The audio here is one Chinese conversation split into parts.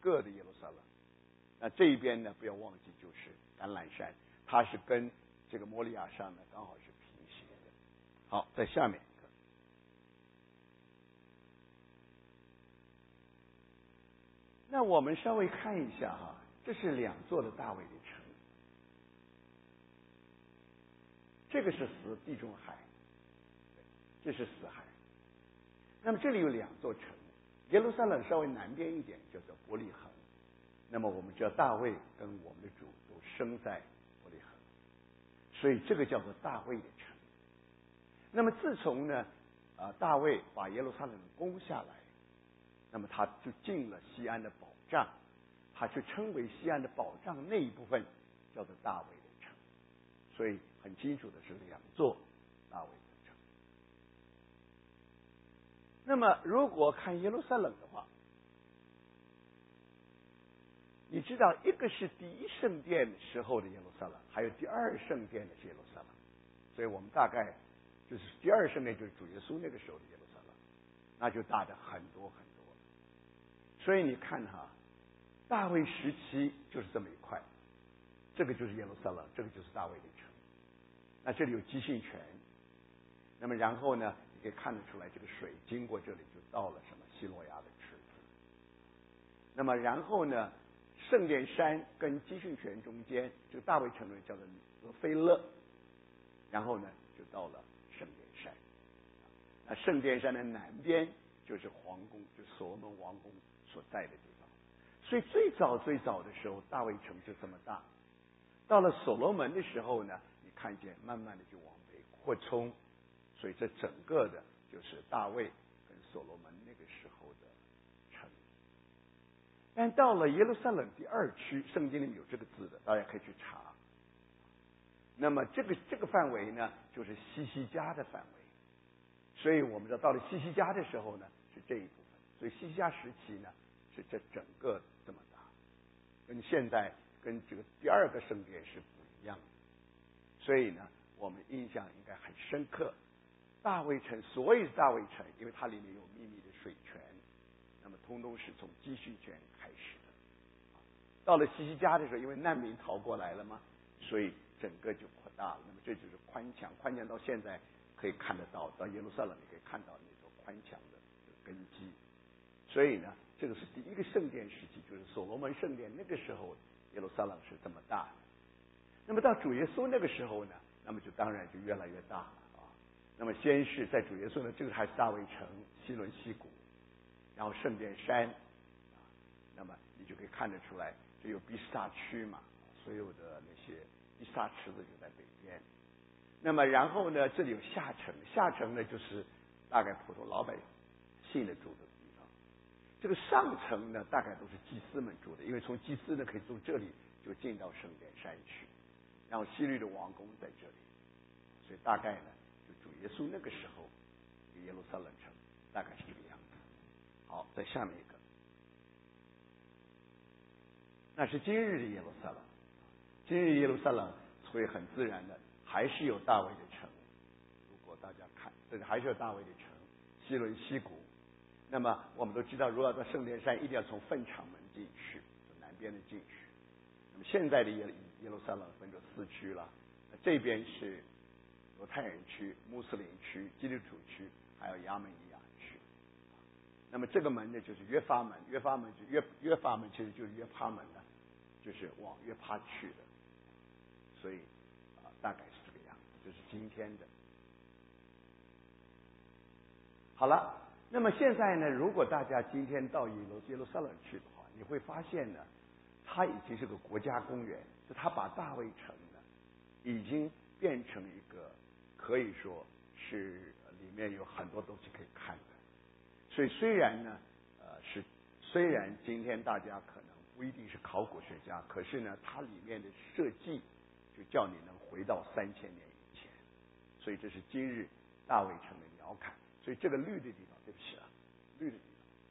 个的耶路撒冷。那这一边呢，不要忘记就是橄榄山，它是跟这个摩利亚山呢刚好是平行的。好，在下面一个，那我们稍微看一下哈，这是2座的大卫的城，这个是死地中海，这是死海。那么这里有2座城，耶路撒冷稍微南边一点叫做伯利恒。那么我们知道大卫跟我们的主都生在伯利恒，所以这个叫做大卫的城。那么自从呢，大卫把耶路撒冷攻下来，那么他就进了西安的保障，他就称为西安的保障那一部分叫做大卫的城。所以很清楚的是2座大卫的城。那么如果看耶路撒冷的话，你知道一个是第一圣殿时候的耶路撒冷，还有第2圣殿的耶路撒冷。所以我们大概就是第2圣殿就是主耶稣那个时候的耶路撒冷，那就大的很多很多了。所以你看哈，大卫时期就是这么一块，这个就是耶路撒冷，这个就是大卫的城。那这里有基训泉，那么然后呢，你可以看得出来，这个水经过这里就到了什么希罗亚的池子。那么然后呢，圣殿山跟基训泉中间，这个大卫城呢叫做俄菲勒，然后呢就到了圣殿山。那圣殿山的南边就是皇宫，就是所罗门王宫所在的地方。所以最早的时候，大卫城就这么大。到了所罗门的时候呢，你看见慢慢的就往北扩充，所以这整个的就是大卫跟所罗门那个时候的城。但到了耶路撒冷第2区，圣经里面有这个字的，大家可以去查。那么这个范围呢，就是西西家的范围。所以我们知道，到了西西家的时候呢，是这一部分。所以西西家时期呢，是这整个这么大，跟现在跟这个第2个圣殿是不一样的。所以呢，我们印象应该很深刻。大卫城，所谓是大卫城，因为它里面有秘密的水泉，那么通通是从基训泉开始的。到了西西家的时候，因为难民逃过来了嘛，所以整个就扩大了。那么这就是宽墙，宽墙到现在可以看得到，到耶路撒冷你可以看到那座宽墙的根基。所以呢，这个是第1个圣殿时期，就是所罗门圣殿那个时候，耶路撒冷是这么大的。那么到主耶稣那个时候呢，那么就当然就越来越大了啊。那么先是在主耶稣呢，这个还是大卫城、西伦西谷，然后圣殿山，那么你就可以看得出来，这有比萨区嘛，所有的那些比萨池子就在北边。那么然后呢，这里有下城，下城呢就是大概普通老百姓的住的地方。这个上层呢，大概都是祭司们住的，因为从祭司呢可以从这里就进到圣殿山去，然后希律的王宫在这里，所以大概呢，就主耶稣那个时候，耶路撒冷城大概是这个样子。好，在下面一个，那是今日的耶路撒冷。今日耶路撒冷会很自然的，还是有大卫的城。如果大家看，这个还是有大卫的城，西伦西谷。那么我们都知道，如果要到圣殿山，一定要从粪场门进去，从南边的进去。那么现在的耶路撒冷分成4区了，这边是犹太人区、穆斯林区、基督徒区，还有亚美尼亚区。那么这个门呢，就是约法门，约法门其实就是约帕门呢，就是往约帕去的。所以大概是这个样子，这是今天的。好了，那么现在呢，如果大家今天到耶路撒冷去的话，你会发现呢，它已经是个国家公园，就它把大卫城呢，已经变成一个可以说是里面有很多东西可以看的。所以虽然今天大家可能不一定是考古学家，可是呢，它里面的设计就叫你能回到3000年以前。所以这是今日大卫城的鸟瞰。所以这个绿的地方，对不起啊，绿的地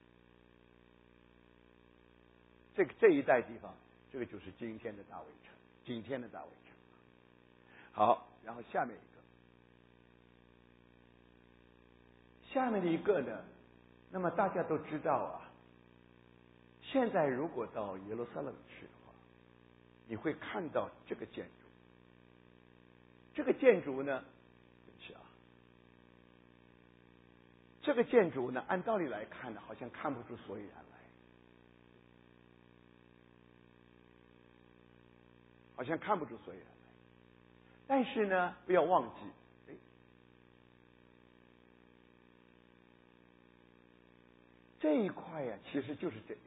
方，这一带地方，这个就是今天的大卫城，今天的大卫城。好，然后下面的一个呢，那么大家都知道啊， 现在如果到耶路撒冷去的话，你会看到这个建筑。这个建筑呢，对不起啊，这个建筑呢，按道理来看呢，好像看不出所以然来，好像看不出所以然来。但是呢，不要忘记，这一块呀，其实就是这个。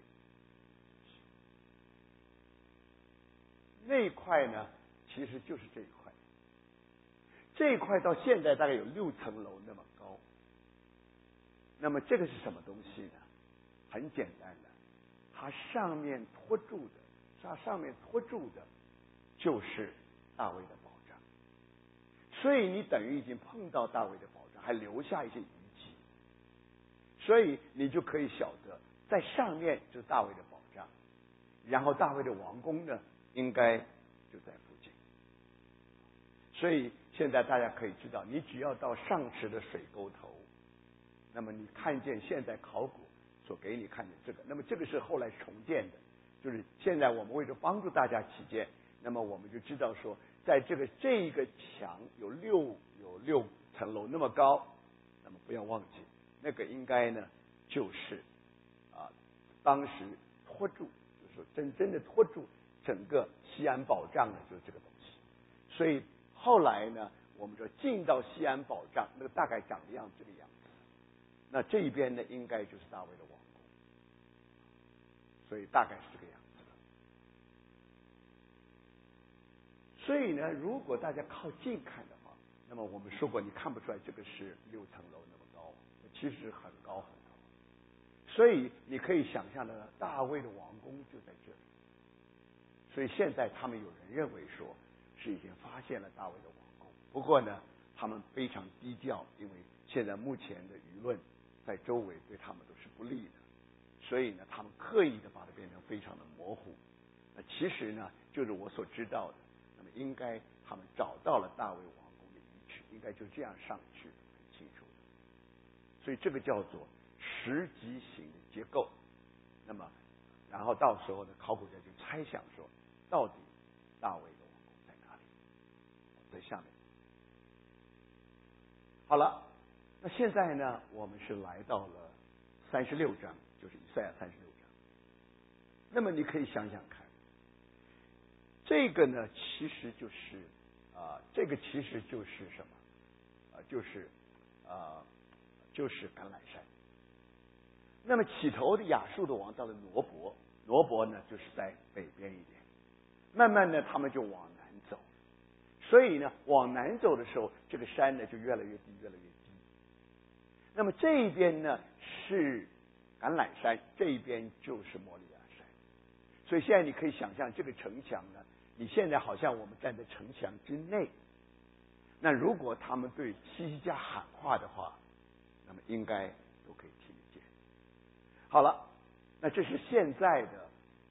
那一块呢，其实就是这一块。这一块到现在大概有6层楼那么高。那么这个是什么东西呢？很简单的，它上面托住的就是大卫的宝藏。所以你等于已经碰到大卫的宝藏，还留下一些遗迹。所以你就可以晓得，在上面就是大卫的宝藏，然后大卫的王宫呢，应该就在附近。所以现在大家可以知道，你只要到上池的水沟头，那么你看见现在考古所给你看的这个，那么这个是后来重建的，就是现在我们为了帮助大家起见，那么我们就知道说，在这一个墙有6层楼那么高，那么不要忘记，那个应该呢就是当时托住，就是说真的托住整个西安宝藏的就是这个东西。所以后来呢，我们说进到西安宝藏，那个大概长得这个样子。那这一边呢，应该就是大卫的王宫，所以大概是这个样子的。所以呢，如果大家靠近看的话，那么我们说过，你看不出来这个是6层楼那么高，其实很高很高。所以你可以想象的，大卫的王宫就在这里。所以现在他们有人认为说是已经发现了大卫的王宫，不过呢，他们非常低调，因为现在目前的舆论在周围对他们都是不利的，所以呢，他们刻意的把它变成非常的模糊。那其实呢，就是我所知道的，那么应该他们找到了大卫王宫的遗址，应该就这样上去，很清楚的。所以这个叫做10级型的结构。那么，然后到时候呢，考古家就猜想说，到底大卫的王宫在哪里？在下面。好了，那现在呢，我们是来到了36章，就是以赛亚36章。那么你可以想想看，这个呢，其实就是这个其实就是什么？就是橄榄山。那么起头的亚述的王到了挪伯呢就是在北边一点，慢慢的他们就往南走，所以呢往南走的时候，这个山呢就越来越低，越来越低。那么这一边呢是橄榄山，这一边就是摩利亚山。所以现在你可以想象这个城墙呢，你现在好像我们站在城墙之内，那如果他们对希西家喊话的话，那么应该都可以听得见。好了，那这是现在的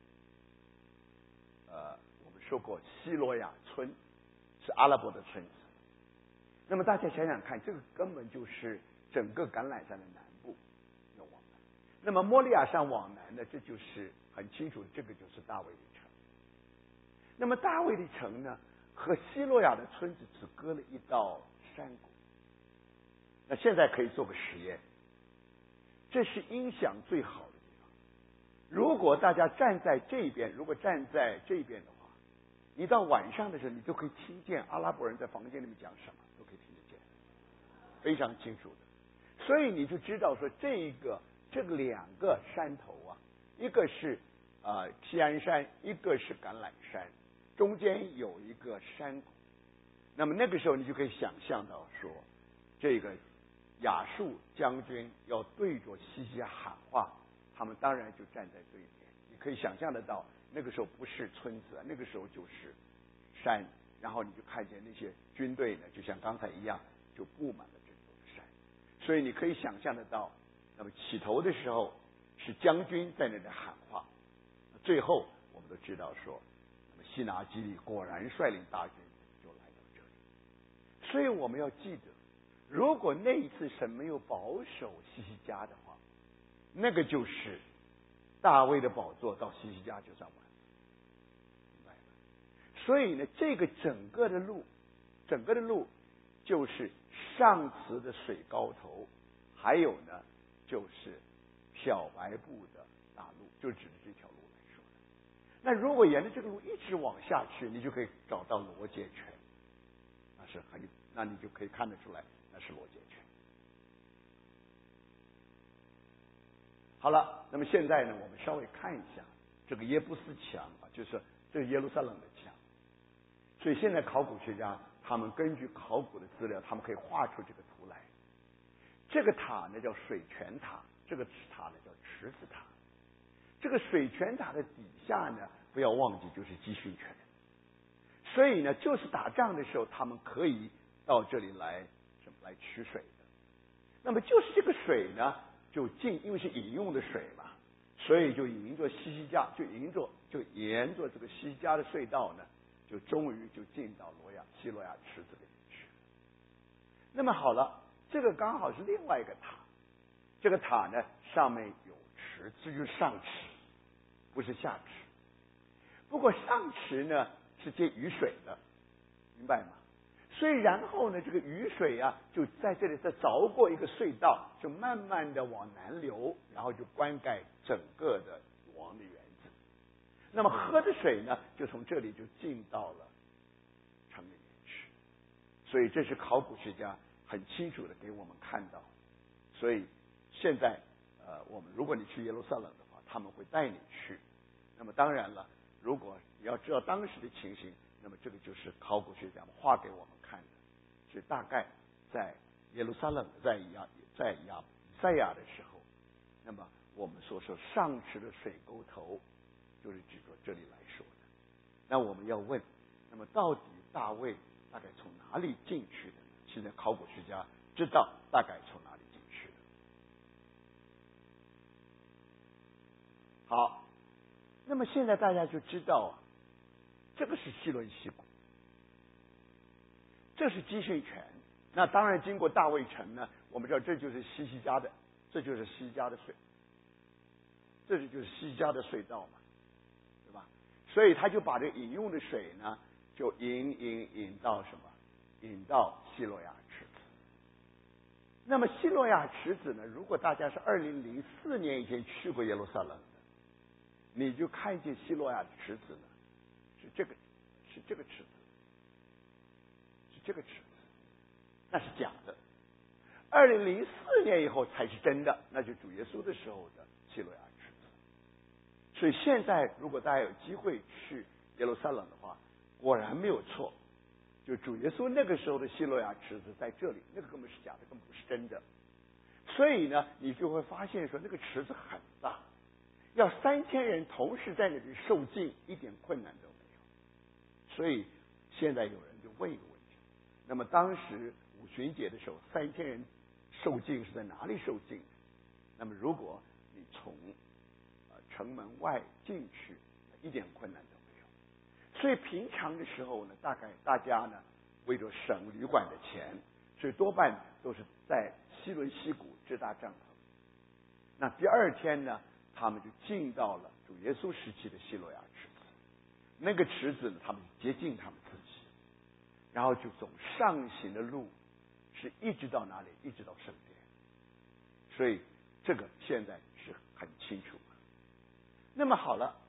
我们说过希罗亚村是阿拉伯的村子。那么大家想想看，这个根本就是整个橄榄山的南部要往南。那么摩利亚山往南呢，这就是很清楚，这个就是大卫的城。那么大卫的城呢，和希罗亚的村子只隔了一道山谷。那现在可以做个实验，这是音响最好的地方。如果大家站在这边，如果站在这边的话，你到晚上的时候，你都可以听见阿拉伯人在房间里面讲什么，都可以听得见，非常清楚的。所以你就知道说，这个2个山头啊，一个是锡安山，一个是橄榄山，中间有一个山谷。那么那个时候你就可以想象到说，这个亚述将军要对着希西家喊话，他们当然就站在对面。你可以想象得到，那个时候不是村子，那个时候就是山，然后你就看见那些军队呢，就像刚才一样，就布满了整座山。所以你可以想象得到，那么起头的时候是将军在那里喊话，最后我们都知道说，那么西拿基利果然率领大军就来到这里。所以我们要记得，如果那一次神没有保守希西家的话，那个就是大卫的宝座到西西家就算完，明白吗？所以呢，这个整个的路就是上池的水高头，还有呢就是漂白布的大路，就指着这条路来说的。那如果沿着这个路一直往下去，你就可以找到罗界泉，那你就可以看得出来那是罗界泉。好了，那么现在呢，我们稍微看一下这个耶布斯墙啊，就是这个耶路撒冷的墙。所以现在考古学家他们根据考古的资料，他们可以画出这个图来。这个塔呢叫水泉塔，这个塔呢叫池子塔。这个水泉塔的底下呢，不要忘记就是集训泉。所以呢，就是打仗的时候，他们可以到这里来取水的。那么就是这个水呢，因为是饮用的水嘛，所以就沿着西西家，就沿着这个西西家的隧道呢，就终于就进到西罗亚池子里面去。那么好了，这个刚好是另外一个塔，这个塔呢上面有池，这就是上池，不是下池。不过上池呢是接雨水的，明白吗？所以然后呢，这个雨水啊，就在这里再凿过一个隧道，就慢慢的往南流，然后就灌溉整个的王的园子。那么喝的水呢，就从这里就进到了城里面去。所以这是考古学家很清楚的给我们看到。所以现在如果你去耶路撒冷的话，他们会带你去。那么当然了，如果你要知道当时的情形，那么这个就是考古学家们画给我们看的。所以大概在耶路撒冷，在以赛亚的时候，那么我们所说上池的水沟头，就是指着这里来说的。那我们要问，那么到底大卫大概从哪里进去的呢？现在考古学家知道大概从哪里进去的。好，那么现在大家就知道这个是希伦溪谷，这是基训泉。那当然经过大卫城呢，我们知道这就是西西家的，这就是西西家的水，这就是西西家的隧道嘛，对吧？所以他就把这饮用的水呢，就引到什么？引到西罗亚池子。那么西罗亚池子呢，如果大家是2004年以前去过耶路撒冷的，你就看见西罗亚池子呢，是这个池子，是这个池子，那是假的。2004年以后才是真的，那就主耶稣的时候的西罗亚池子。所以现在如果大家有机会去耶路撒冷的话，果然没有错，就主耶稣那个时候的西罗亚池子在这里，那个根本是假的，根本不是真的。所以呢，你就会发现说那个池子很大，要3000人同时在那里受浸，一点困难都没有。所以现在有人就问一个问题，那么当时五旬节的时候，3000人受浸是在哪里受浸？那么如果你从城门外进去，一点困难都没有。所以平常的时候呢，大概大家呢为了省旅馆的钱，所以多半都是在西伦溪谷支搭帐篷。那第二天呢，他们就进到了主耶稣时期的西罗亚池子。那个池子呢，他们接近他们自己，然后就走上行的路，是一直到哪里？一直到圣殿。所以这个现在是很清楚。那么好了，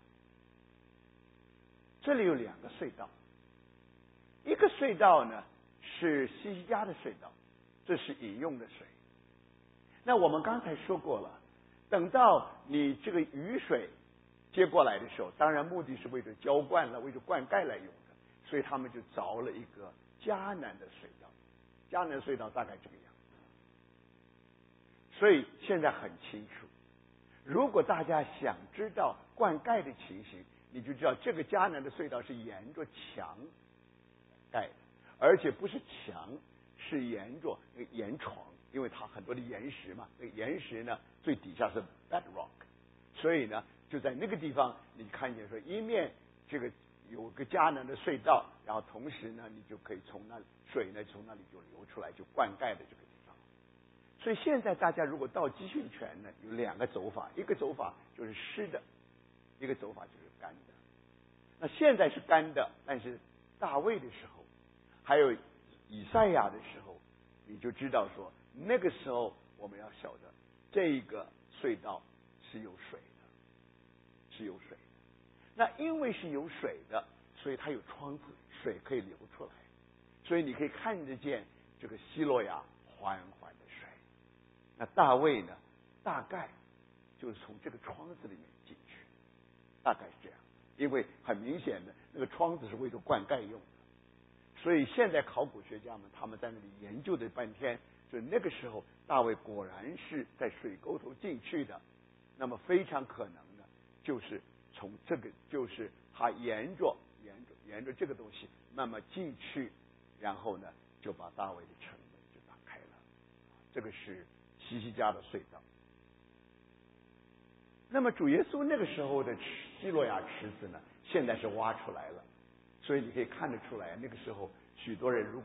这里有2个隧道，一个隧道呢是西西家的隧道，这是饮用的水。那我们刚才说过了，等到你这个雨水接过来的时候，当然目的是为了浇灌了，为了灌溉来用的，所以他们就凿了一个迦南的隧道。迦南隧道大概这个样子。所以现在很清楚，如果大家想知道灌溉的情形，你就知道这个迦南的隧道是沿着墙盖的，而且不是墙，是沿着那个岩床，因为它很多的岩石嘛，那个岩石呢最底下是 bedrock， 所以呢就在那个地方你看见说一面这个有个迦南的隧道，然后同时呢你就可以从那水呢从那里就流出来，就灌溉的这个地方。 所以现在大家如果到集训泉呢，有2个走法，一个走法就是湿的，一个走法就是干的。那现在是干的，但是大卫的时候，还有以赛亚的时候，你就知道说，那个时候我们要晓得这个隧道是有水的，是有水的。那因为是有水的，所以它有窗子，水可以流出来，所以你可以看得见这个希罗亚缓缓的水。那大卫呢，大概就是从这个窗子里面进去，大概是这样。因为很明显的，那个窗子是为了灌溉用的，所以现在考古学家们他们在那里研究了半天，就那个时候大卫果然是在水沟头进去的。那么非常可能呢，就是从这个，就是他沿着这个东西慢慢进去，然后呢就把大卫的城门就打开了。这个是西西家的隧道。那么主耶稣那个时候的希罗亚池子呢，现在是挖出来了，所以你可以看得出来，那个时候许多人如果